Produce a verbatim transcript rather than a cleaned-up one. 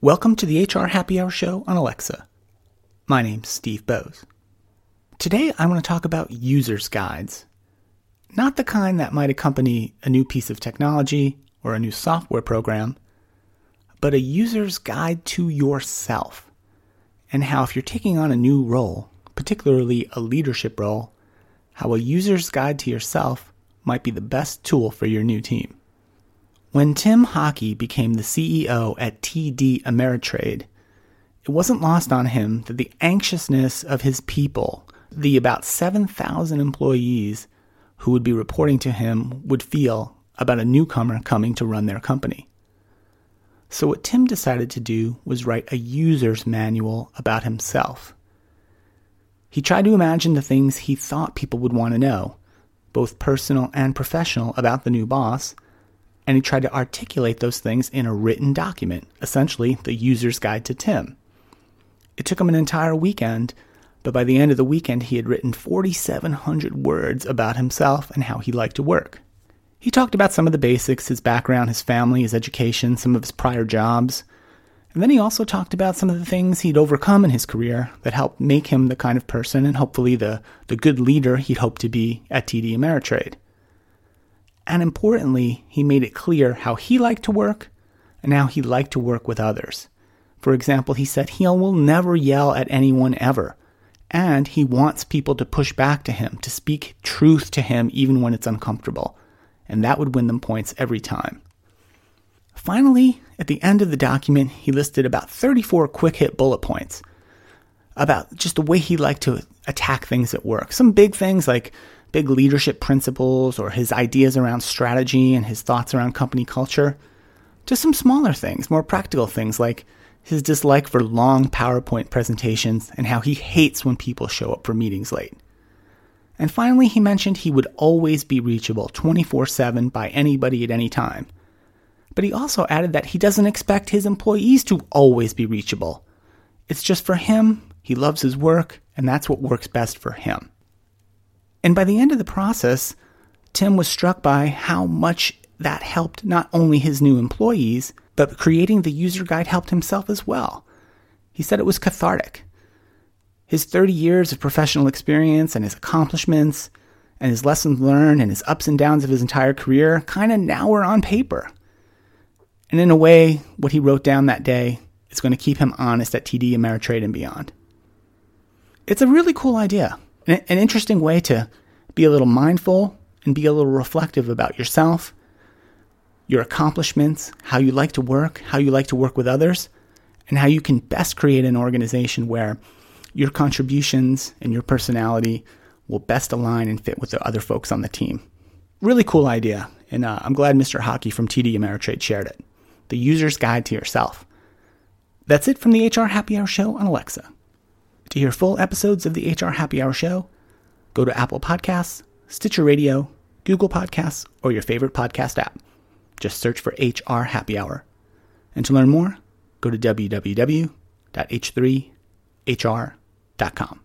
Welcome to the H R Happy Hour Show on Alexa. My name's Steve Bose. Today I want to talk about user's guides. Not the kind that might accompany a new piece of technology or a new software program, but a user's guide to yourself, and how if you're taking on a new role, particularly a leadership role, how a user's guide to yourself might be the best tool for your new team. When Tim Hockey became the C E O at T D Ameritrade, it wasn't lost on him that the anxiousness of his people, the about seven thousand employees who would be reporting to him, would feel about a newcomer coming to run their company. So what Tim decided to do was write a user's manual about himself. He tried to imagine the things he thought people would want to know, both personal and professional, about the new boss, and he tried to articulate those things in a written document, essentially the user's guide to Tim. It took him an entire weekend, but by the end of the weekend he had written four thousand seven hundred words about himself and how he liked to work. He talked about some of the basics, his background, his family, his education, some of his prior jobs, and then he also talked about some of the things he'd overcome in his career that helped make him the kind of person and hopefully the, the good leader he'd hoped to be at T D Ameritrade. And importantly, he made it clear how he liked to work and how he liked to work with others. For example, he said he will never yell at anyone ever, and he wants people to push back to him, to speak truth to him even when it's uncomfortable, and that would win them points every time. Finally, at the end of the document, he listed about thirty-four quick-hit bullet points about just the way he liked to attack things at work. Some big things like big leadership principles or his ideas around strategy and his thoughts around company culture, to some smaller things, more practical things like his dislike for long PowerPoint presentations and how he hates when people show up for meetings late. And finally, he mentioned he would always be reachable twenty-four seven by anybody at any time. But he also added that he doesn't expect his employees to always be reachable. It's just for him, he loves his work, and that's what works best for him. And by the end of the process, Tim was struck by how much that helped not only his new employees, but creating the user guide helped himself as well. He said it was cathartic. His thirty years of professional experience and his accomplishments and his lessons learned and his ups and downs of his entire career kind of now were on paper. And in a way, what he wrote down that day is going to keep him honest at T D Ameritrade and beyond. It's a really cool idea. An interesting way to be a little mindful and be a little reflective about yourself, your accomplishments, how you like to work, how you like to work with others, and how you can best create an organization where your contributions and your personality will best align and fit with the other folks on the team. Really cool idea, and uh, I'm glad Mister Hockey from T D Ameritrade shared it. The user's guide to yourself. That's it from the H R Happy Hour Show on Alexa. To hear full episodes of the H R Happy Hour Show, go to Apple Podcasts, Stitcher Radio, Google Podcasts, or your favorite podcast app. Just search for H R Happy Hour. And to learn more, go to w w w dot h three h r dot com.